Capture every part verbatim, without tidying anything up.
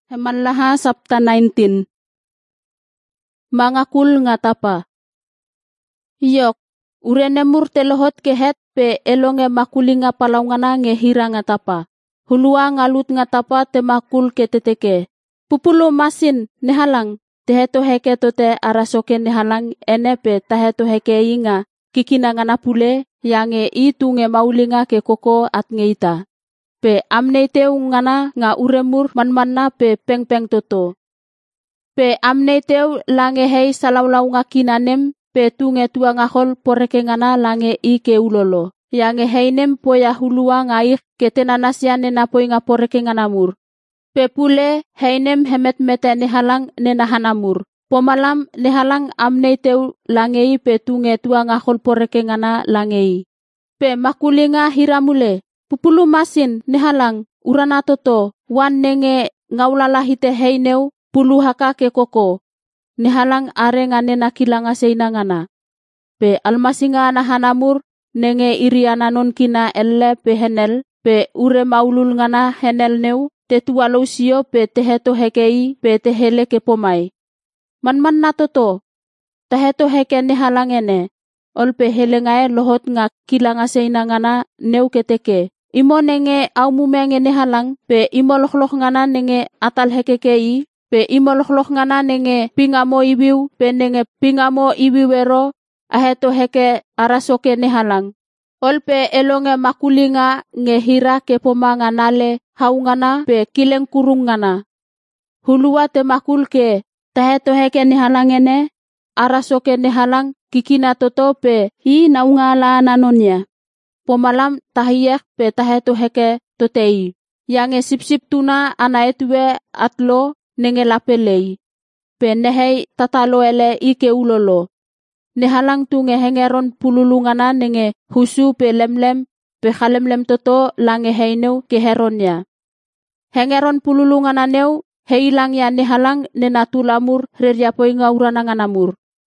Hemanlaha Sabta nineteen. Mangakul nga tapa. Yok, urenemur telohot kehet pe elonge makuli nga palaungana nge hira nga tapa. Hulua ngalut nga tapa te makul keteteke. Pupulu masin nehalang teheto heke tote arasoke nehalang ene pe taheto heke inga kikina ngana pule yange itu nge maulinga ke koko at nge ita. Pe amne teu ngana nga uremur manmanna pe peng-peng toto. Pe amne teu lange hei salaulau nga kinanem pe tu nge tua ngahol poreke ngana lange i ke ulolo. Yange heinem poya hulua ngaik ke tenanasya nena poi nga poreke nganamur. Pe pule heinem hemet mete nehalang nena hanamur. Pomalam nehalang amne teu lange i pe tu nge tua ngahol poreke ngana lange i. Pe makulinga hiramule. Pupulu masin nehalang urana toto wan nenge ngaulala hite heineu pulu haka ke koko. Nehalang are ngane nakilanga seinangana. Pe almasinga nahanamur nenge iriana non kina elle pe henel pe ure maulul ngana henel neu te tualo sio pe teheto hekei pe tehele ke pomai. Manman na toto teheto heke nehalang ene ol pe helengae lohot nga kilanga seinangana neu keteke. Imo nenge au mumenge nehalang pe imo loh-loh ngana nenge atal hekekei pe imo loh-loh ngana nenge pingamo ibiu pe nenge pingamo ibiwero aheto heke arasoke nehalang. Ol pe elonge makulinga nge hira ke pomanga nale haungana pe kileng kurung ngana. Hulua te makul ke taheto heke nehalang ene arasoke nehalang kikina toto pe hi naunga la nanonya. Pomalam tahiyak pe taheto heke totei. Yange sip-sip tuna ana etue atlo nenge lapelei. Pe nehei tatalo ele ike ulolo. Nehalang tu nge hengeron pululungana nenge husu pe lemlem pe khalemlem toto lange heineu ke heronnya. Hengeron pululungana neu heilang ya nehalang nenatulamur reriapoi ngaurana nganamur.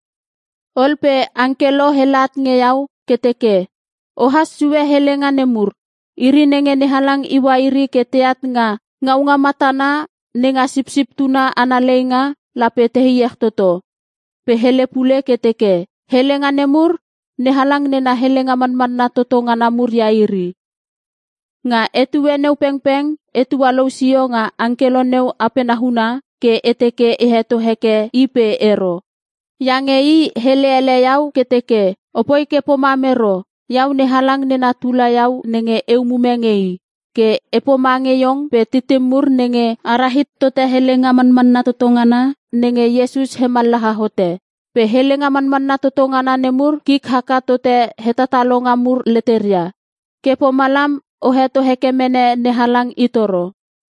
Ol pe angkelo helat ngeyau keteke. Ohas suwe helenga nemur. Iri nenge nehalang iwa iri keteat nga ngaunga matana nenga sip-sip tuna analenga lape tehiyak toto. Pe hele pule keteke. Helenga nemur nehalang nena helenga manman na toto nga namur ya iri. Nga etuwe neu peng-peng etu walau sio nga angkelo neu apenahuna ke eteke eheto heke ipe ero. Yange i hele ele yau keteke. Opoi ke pomamero. Yau nehalang nena tula yau nenge eumumengei. Ke epomangeyong pe titimur nenge arahit tote helenga manman na totongana nenge Yesus hemalaha hote. Pe helenga manman na totongana nemur kik haka tote hetatalo ngamur leteria. Ke pomalam oheto hekemene nehalang itoro.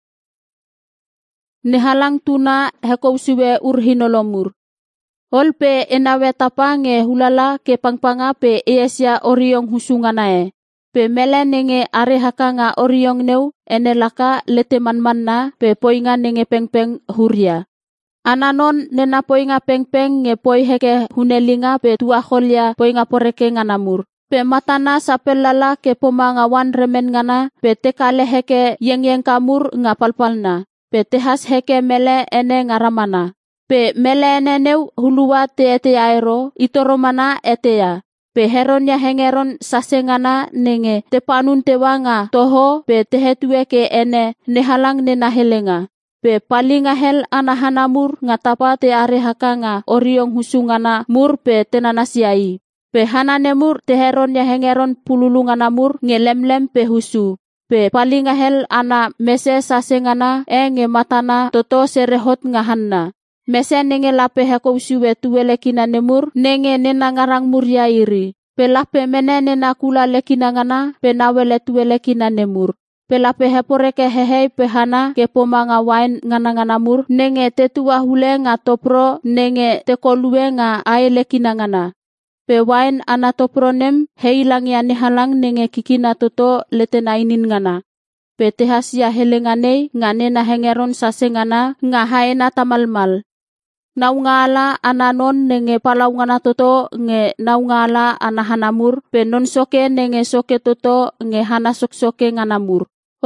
Nehalang tuna hekou siwe urhinolomur. Olpe enawe tapa nge hulala ke pangpanga pe eesya oriong husunganae. Pe mele nenge are haka nga oriong neu ene laka lete manman na pe poinga nenge peng-peng huria. Ananon nena poinga peng-peng nge poi heke hunelinga pe tua holya poinga poreke nganamur. Pe matana sapelala ke pomanga wan remen ngana pe tekale heke yeng-yeng kamur nga palpalna. Pe tehas heke mele ene ngaramana. Pe mele ene neu hulua te ete aero itoro mana etea. Pe heron ya hengeron sasengana nenge te panun te wanga toho pe tehetue ke ene nehalang nena helenga. Pe palinga hel anahanamur nga tapa te are haka nga oriong husungana mur pe tenanasiai. Pe hananemur te heron ya hengeron pululunganamur nge lem-lem pe husu. Pe palinga hel ana mese sasengana e nge matana toto serehot nga hanna. Mese nenge lape hekou siwe tuwe lekina nemur nenge nena ngarang murya iri. Pe lape mene nena kula lekina ngana pe nawele tuwe lekina nemur. Pe lape heporeke hehei pe hana ke pomanga wain ngana nganamur nenge tetua hule nga topro nenge tekoluwe nga ae lekina ngana. Pe wain ana topro nem heilang ya nehalang nenge kikina toto letena inin ngana. Pe tehas ya helenganei nga nena hengeron sasengana nga haena tamalmal. Naungala ananon nenge palaungana toto nge naungala anahanamur pe non soke nenge soke toto nge hana sok-soke nganamur.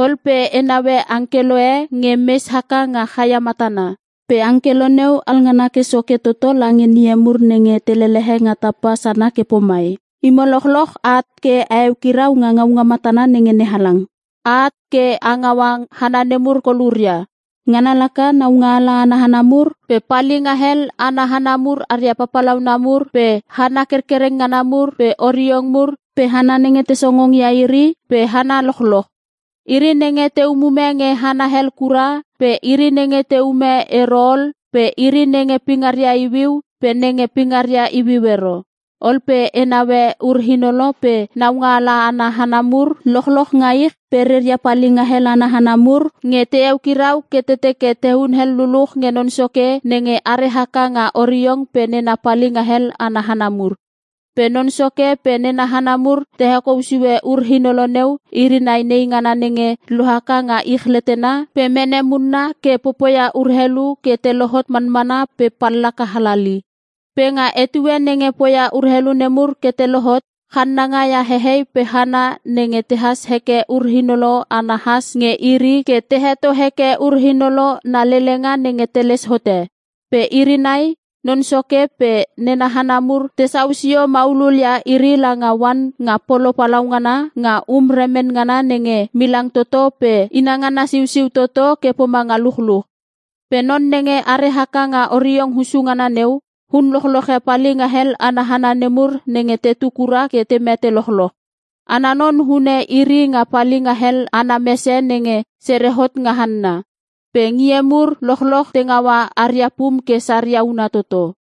Olpe enawe angkeloe ngemes haka nga khaya matana. Pe angkelo neu alngana ke soke toto langin niemur nenge telelehe ngatapa sana ke pomai. Imolokhlok at ke aew kirau nga nga matana nenge nehalang. At ke angawang hananemur koluria. Nganalaka na ungala anahanamur pe paling ahel anahanamur arya papalau namur pe hana kerkereng nganamur pe oriong mur pe hana nenge tesongong yairi pe hana lokhlok. Iri nenge te umume nge hana hel kura pe iri nenge te ume erol pe iri nenge pingarya iwiu pe nenge pingarya iwiwero. Olpe enawe urhinolo pe naungala anahanamur lokhlok ngaik pereria paling ahel anahanamur nge teew kirau keteteke tehun hel luluh nge nonsoke nenge arehaka nga oriong pe nena paling ahel anahanamur. Pe nonsoke pe nena hanamur tehako usiwe urhinolo neu iri nainei ngana nenge luhaka nga ikhletena pe mene munna ke popoya urhelu ke telohot manmana pe pallaka halali. Pe nga etuwe nenge poya urhelu nemur ke telohot hanna nga ya hehei pe hana nenge tehas heke urhinolo anahas nge iri ke teheto heke urhinolo na lelenga nenge teles hote. Pe iri nai nonsoke pe nena hanamur tesausio maulul ya iri langawan nga polo palaungana nga umremen ngana nenge milang toto pe inangana siu-siu toto ke pomangaluhluh. Pe non nenge arehaka nga oriong husungana neu hun lohlohe paling ahel anahana nemur nenge tetukura ke temete lohloh. Ananon hune iri nga paling ahel anamese nenge serehot ngahanna. Pe ngiemur lohloh tengawa aryapum ke saryauna toto.